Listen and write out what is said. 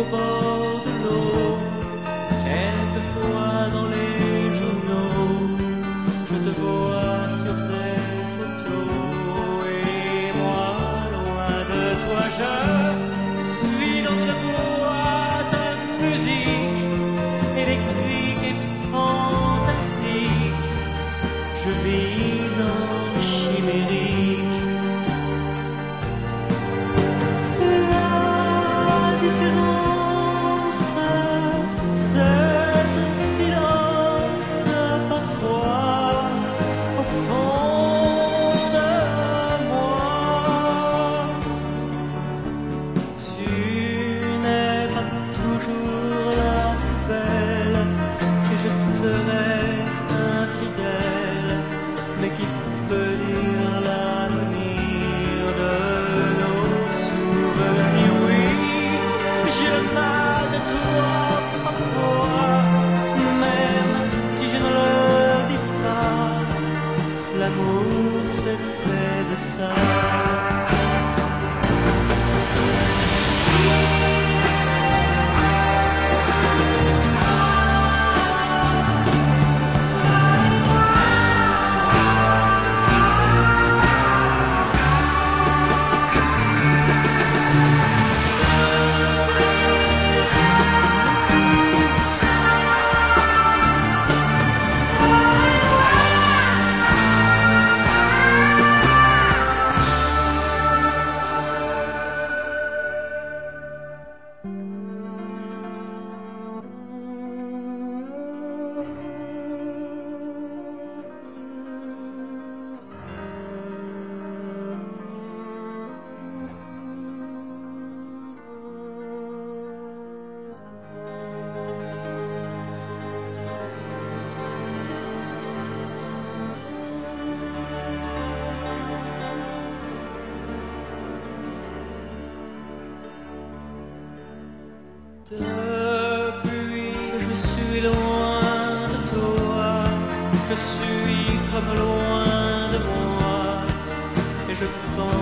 bord de l'eau. Quelquefois dans les journaux, je te vois sur des photos. Et moi, loin de toi, je vis dans une boîte à musique électrique et fantastique. Je vis en chimérique. La différence, c'est ce silence parfois au fond de moi. Tu n'es pas toujours la plus belle et je te reste infidèle, mais qui peut dire l'avenir de nos souvenirs? Oui, j'ai le mal de toi parfois, même si je ne le dis pas. L'amour c'est fait de ça. Depuis que je suis loin de toi, je suis comme loin de moi, et je pense